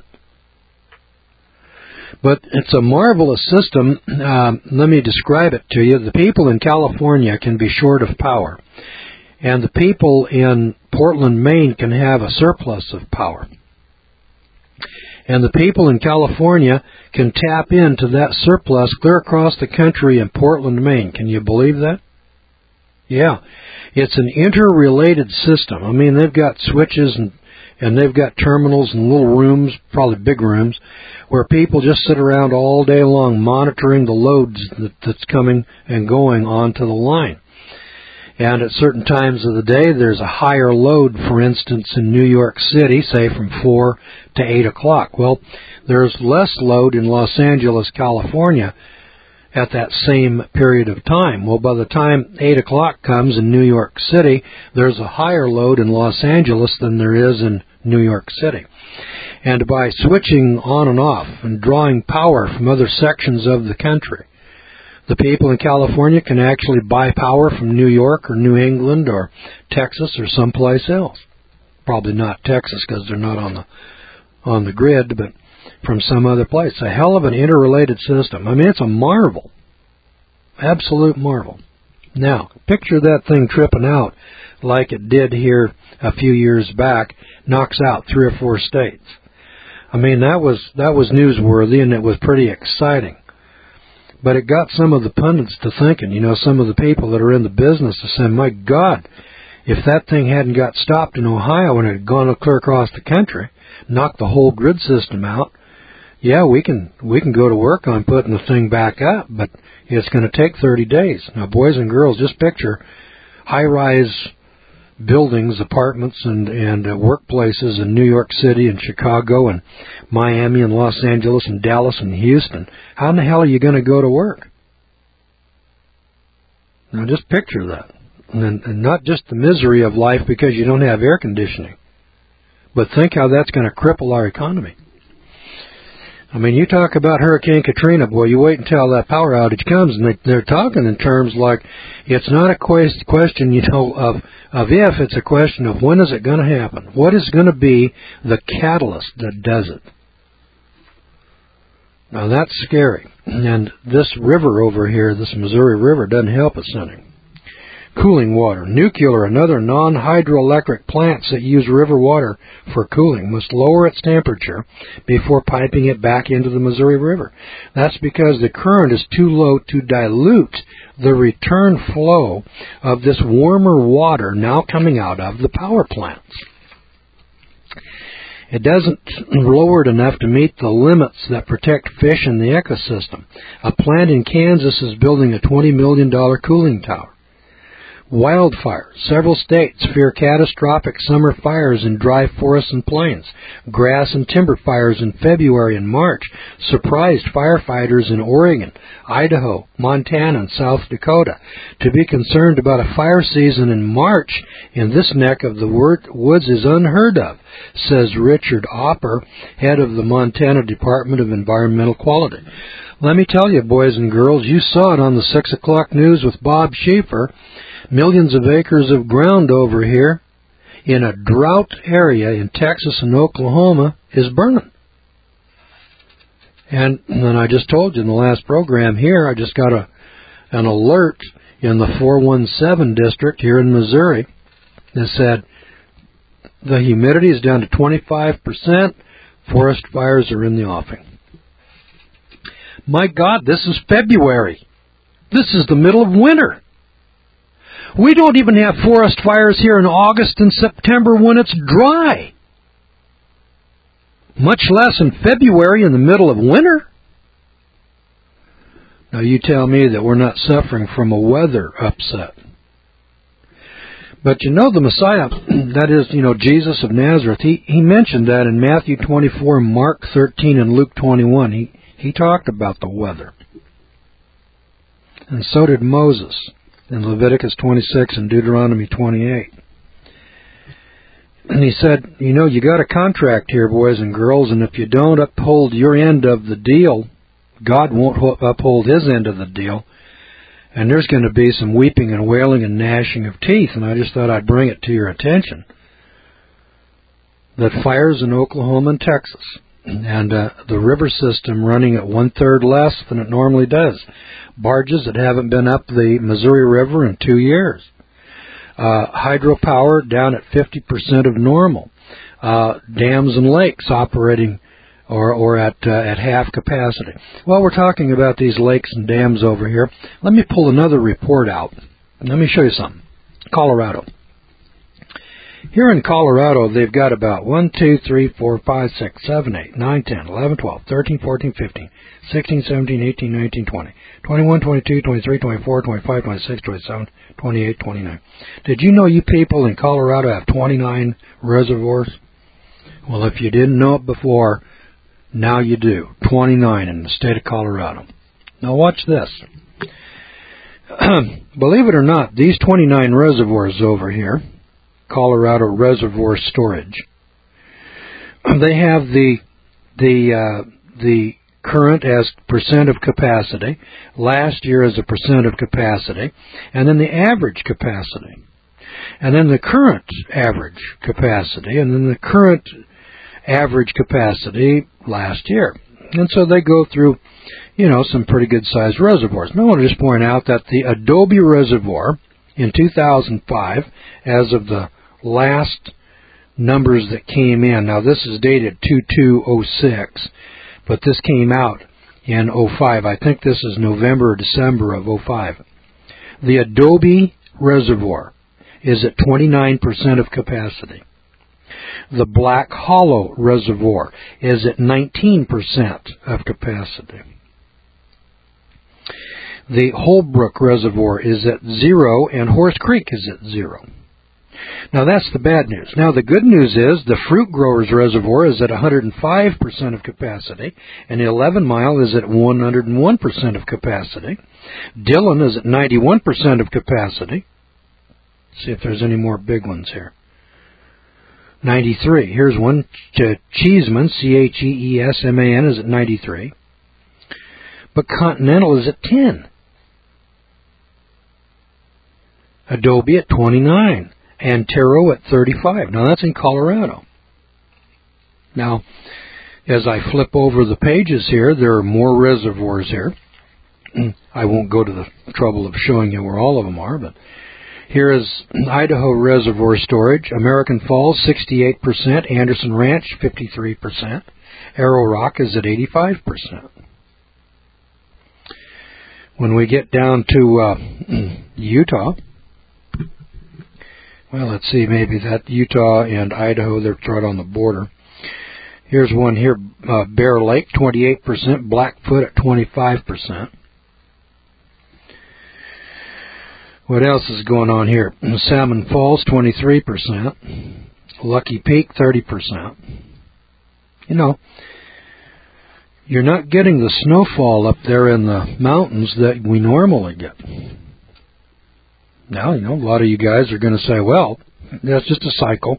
But it's a marvelous system. Let me describe it to you. The people in California can be short of power, and the people in Portland, Maine can have a surplus of power. And the people in California can tap into that surplus clear across the country in Portland, Maine. Can you believe that? Yeah. It's an interrelated system. I mean, they've got switches and they've got terminals and little rooms, probably big rooms, where people just sit around all day long monitoring the loads that's coming and going onto the line. And at certain times of the day, there's a higher load, for instance, in New York City, say from 4 to 8 o'clock. Well, there's less load in Los Angeles, California, at that same period of time. Well, by the time 8 o'clock comes in New York City, there's a higher load in Los Angeles than there is in New York City. And by switching on and off and drawing power from other sections of the country, the people in California can actually buy power from New York or New England or Texas or someplace else. Probably not Texas, because they're not on the grid, but from some other place. A hell of an interrelated system. I mean, it's a marvel. Absolute marvel. Now, picture that thing tripping out like it did here a few years back, knocks out 3 or 4 states. I mean, that was newsworthy, and it was pretty exciting. But it got some of the pundits to thinking, some of the people that are in the business to say, my God, if that thing hadn't got stopped in Ohio and it had gone clear across the country, knocked the whole grid system out, yeah, we can go to work on putting the thing back up, but it's going to take 30 days. Now, boys and girls, just picture high-rise buildings, apartments, and workplaces in New York City and Chicago and Miami and Los Angeles and Dallas and Houston. How in the hell are you going to go to work? Now, just picture that. And not just the misery of life because you don't have air conditioning, but think how that's going to cripple our economy. I mean, you talk about Hurricane Katrina, boy, you wait until that power outage comes, and they're talking in terms like it's not a question, of if, it's a question of when is it going to happen? What is going to be the catalyst that does it? Now, that's scary. And this river over here, this Missouri River, doesn't help us any. Cooling water. Nuclear and other non-hydroelectric plants that use river water for cooling must lower its temperature before piping it back into the Missouri River. That's because the current is too low to dilute the return flow of this warmer water now coming out of the power plants. It doesn't lower it enough to meet the limits that protect fish in the ecosystem. A plant in Kansas is building a $20 million cooling tower. Wildfire. Several states fear catastrophic summer fires in dry forests and plains. Grass and timber fires in February and March surprised firefighters in Oregon, Idaho, Montana, and South Dakota. To be concerned about a fire season in March in this neck of the woods is unheard of, says Richard Opper, head of the Montana Department of Environmental Quality. Let me tell you, boys and girls, you saw it on the 6 o'clock news with Bob Schieffer. Millions of acres of ground over here in a drought area in Texas and Oklahoma is burning. And then I just told you in the last program here, I just got an alert in the 417 district here in Missouri that said the humidity is down to 25%, forest fires are in the offing. My God, this is February. This is the middle of winter. We don't even have forest fires here in August and September when it's dry, much less in February in the middle of winter. Now you tell me that we're not suffering from a weather upset. But the Messiah, that is, Jesus of Nazareth, he mentioned that in Matthew 24, Mark 13, and Luke 21. He talked about the weather. And so did Moses in Leviticus 26 and Deuteronomy 28. And he said, you got a contract here, boys and girls, and if you don't uphold your end of the deal, God won't uphold his end of the deal, and there's going to be some weeping and wailing and gnashing of teeth, and I just thought I'd bring it to your attention that fires in Oklahoma and Texas, and the river system running at 1/3 less than it normally does. Barges that haven't been up the Missouri River in 2 years. Hydropower down at 50% of normal. Dams and lakes operating or at half capacity. Well, we're talking about these lakes and dams over here. Let me pull another report out. Let me show you something. Colorado. Here in Colorado, they've got about 1, 2, 3, 4, 5, 6, 7, 8, 9, 10, 11, 12, 13, 14, 15, 16, 17, 18, 19, 20, 21, 22, 23, 24, 25, 26, 27, 28, 29. Did you know you people in Colorado have 29 reservoirs? Well, if you didn't know it before, now you do. 29 in the state of Colorado. Now watch this. Believe it or not, these 29 reservoirs over here, Colorado Reservoir Storage, they have the current as percent of capacity, last year as a percent of capacity, and then the average capacity, and then the current average capacity, and then the current average capacity last year. And so they go through, some pretty good-sized reservoirs. Now I want to just point out that the Adobe Reservoir in 2005, as of the last numbers that came in, now this is dated 2206, but this came out in 05. I think this is November or December of 05. The Adobe Reservoir is at 29% of capacity. The Black Hollow Reservoir is at 19% of capacity. The Holbrook Reservoir is at 0, and Horse Creek is at 0. Now that's the bad news. Now the good news is the Fruit Growers Reservoir is at 105% of capacity, and the 11 Mile is at 101% of capacity. Dillon is at 91% of capacity. Let's see if there's any more big ones here. 93. Here's one. Cheeseman, Cheesman, is at 93. But Continental is at 10. Adobe at 29. Antero at 35. Now that's in Colorado. Now, as I flip over the pages here, there are more reservoirs here. I won't go to the trouble of showing you where all of them are, but here is Idaho Reservoir Storage. American Falls, 68%. Anderson Ranch, 53%. Arrow Rock is at 85%. When we get down to Utah, well, let's see, maybe that Utah and Idaho, they're right on the border. Here's one here, Bear Lake, 28%. Blackfoot at 25%. What else is going on here? Salmon Falls, 23%. Lucky Peak, 30%. You're not getting the snowfall up there in the mountains that we normally get. Now, a lot of you guys are going to say, well, that's just a cycle.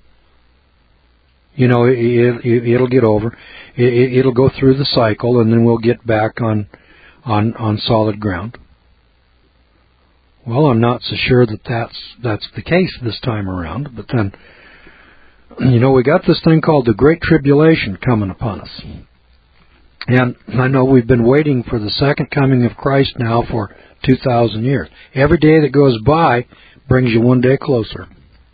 It'll get over. It'll go through the cycle, and then we'll get back on solid ground. Well, I'm not so sure that that's the case this time around. But then, we got this thing called the Great Tribulation coming upon us. And I know we've been waiting for the second coming of Christ now for 2,000 years. Every day that goes by brings you one day closer.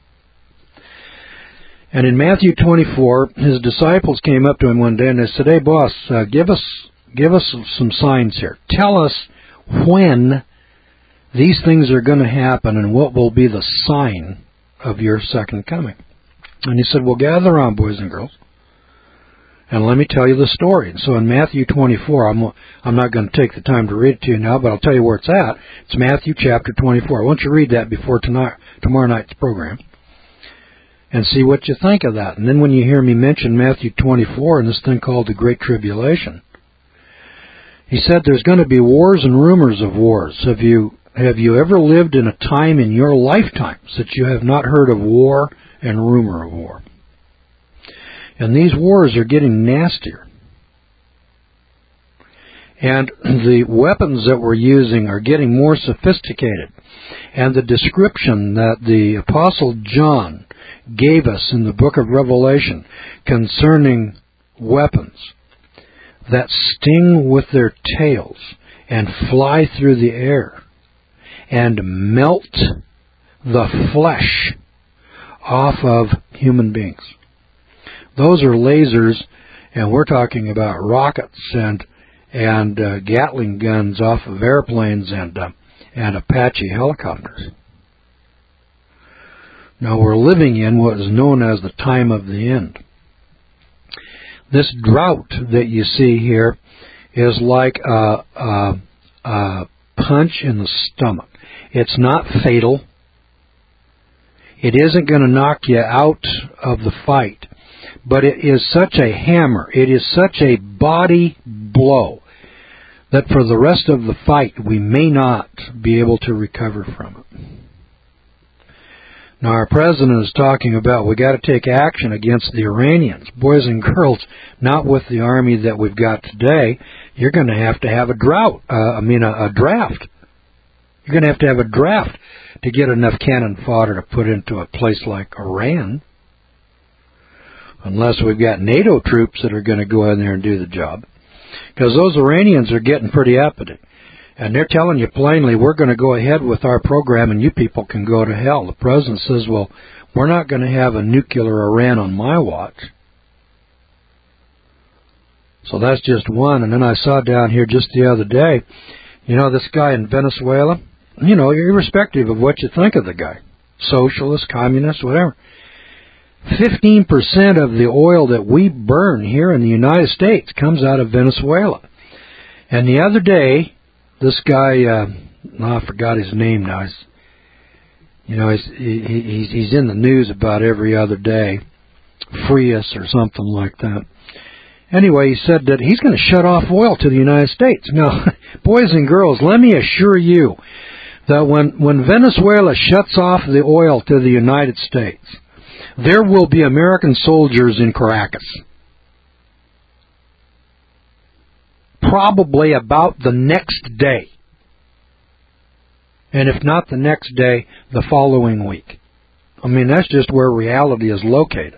And in Matthew 24, his disciples came up to him one day and they said, "Hey, boss, give us some signs here. Tell us when these things are going to happen and what will be the sign of your second coming." And he said, "Well, gather around, boys and girls, and let me tell you the story." And so in Matthew 24, I'm not going to take the time to read it to you now, but I'll tell you where it's at. It's Matthew chapter 24. I want you to read that before tomorrow night's program and see what you think of that. And then when you hear me mention Matthew 24 and this thing called the Great Tribulation, he said there's going to be wars and rumors of wars. Have you ever lived in a time in your lifetimes that you have not heard of war and rumor of war? And these wars are getting nastier. And the weapons that we're using are getting more sophisticated. And the description that the Apostle John gave us in the book of Revelation concerning weapons that sting with their tails and fly through the air and melt the flesh off of human beings. Those are lasers, and we're talking about rockets and Gatling guns off of airplanes and Apache helicopters. Now we're living in what is known as the time of the end. This drought that you see here is like a punch in the stomach. It's not fatal. It isn't going to knock you out of the fight. But it is such a hammer, it is such a body blow, that for the rest of the fight we may not be able to recover from it. Now our president is talking about we got to take action against the Iranians. Boys and girls, not with the army that we've got today. You're going to have a draft. You're going to have a draft to get enough cannon fodder to put into a place like Iran. Unless we've got NATO troops that are going to go in there and do the job. because those Iranians are getting pretty uppity. And they're telling you plainly, we're going to go ahead with our program and you people can go to hell. The president says, well, we're not going to have a nuclear Iran on my watch. So that's just one. And then I saw down here just the other day, this guy in Venezuela, irrespective of what you think of the guy, socialist, communist, whatever, 15% of the oil that we burn here in the United States comes out of Venezuela. And the other day, this guy, I forgot his name now. He's in the news about every other day, Frias or something like that. Anyway, he said that he's going to shut off oil to the United States. Now, boys and girls, let me assure you that when Venezuela shuts off the oil to the United States, there will be American soldiers in Caracas. Probably about the next day. And if not the next day, the following week. I mean, that's just where reality is located.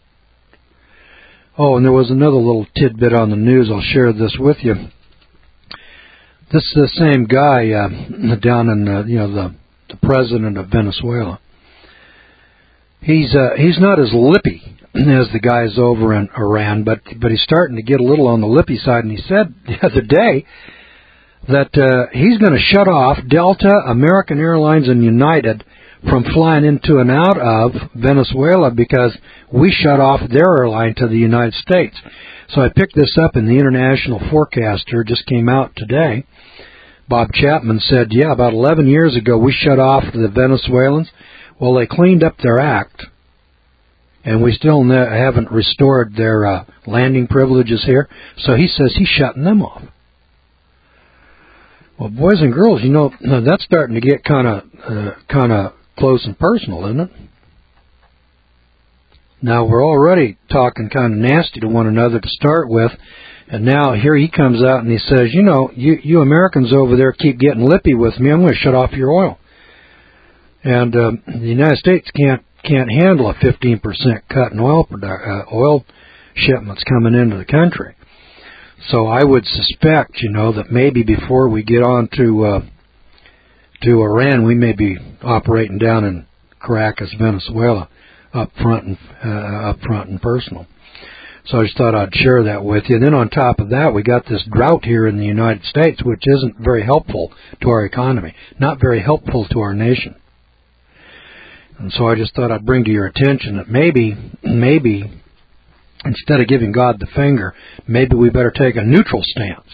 Oh, and there was another little tidbit on the news. I'll share this with you. This is the same guy down in the president of Venezuela. He's not as lippy as the guys over in Iran, but he's starting to get a little on the lippy side. And he said the other day that he's going to shut off Delta, American Airlines, and United from flying into and out of Venezuela because we shut off their airline to the United States. So I picked this up in the International Forecaster, just came out today. Bob Chapman said, yeah, about 11 years ago we shut off the Venezuelans. Well, they cleaned up their act, and we still haven't restored their landing privileges here. So he says he's shutting them off. Well, boys and girls, that's starting to get kind of close and personal, isn't it? Now, we're already talking kind of nasty to one another to start with, and now here he comes out and he says, you Americans over there keep getting lippy with me, I'm going to shut off your oil. And the United States can't handle a 15% cut in oil shipments coming into the country. So I would suspect, that maybe before we get on to Iran, we may be operating down in Caracas, Venezuela, up front and personal. So I just thought I'd share that with you. And then on top of that, we got this drought here in the United States, which isn't very helpful to our economy, not very helpful to our nation. And so I just thought I'd bring to your attention that maybe, instead of giving God the finger, maybe we better take a neutral stance.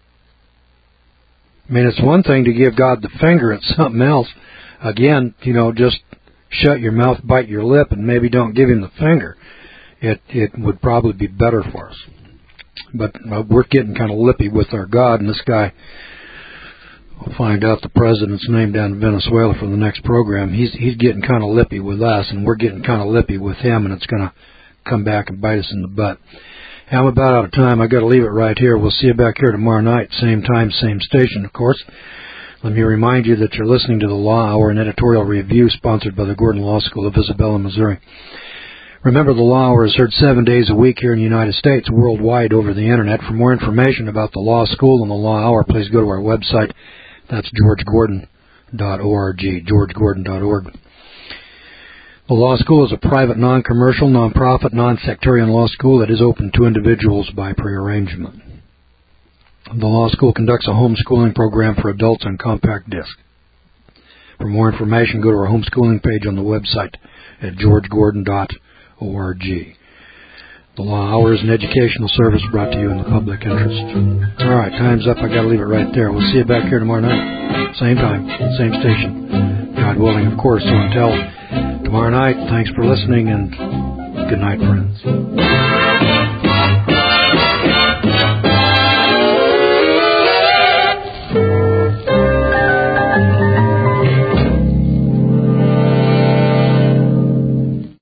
I mean, it's one thing to give God the finger, it's something else. Again, just shut your mouth, bite your lip, and maybe don't give him the finger. It would probably be better for us. But we're getting kind of lippy with our God, and this guy, I'll find out the president's name down in Venezuela for the next program. He's getting kind of lippy with us, and we're getting kind of lippy with him, and it's going to come back and bite us in the butt. I'm about out of time. I got to leave it right here. We'll see you back here tomorrow night, same time, same station, of course. Let me remind you that you're listening to the Law Hour, an editorial review sponsored by the Gordon Law School of Isabella, Missouri. Remember, the Law Hour is heard 7 days a week here in the United States, worldwide over the Internet. For more information about the Law School and the Law Hour, please go to our website. That's georgegordon.org, georgegordon.org. The Law School is a private, non-commercial, non-profit, non-sectarian law school that is open to individuals by prearrangement. The Law School conducts a homeschooling program for adults on compact disc. For more information, go to our homeschooling page on the website at georgegordon.org. The Law Hour is an educational service brought to you in the public interest. All right, time's up. I got to leave it right there. We'll see you back here tomorrow night. Same time, same station. God willing, of course. So until tomorrow night, thanks for listening, and good night, friends.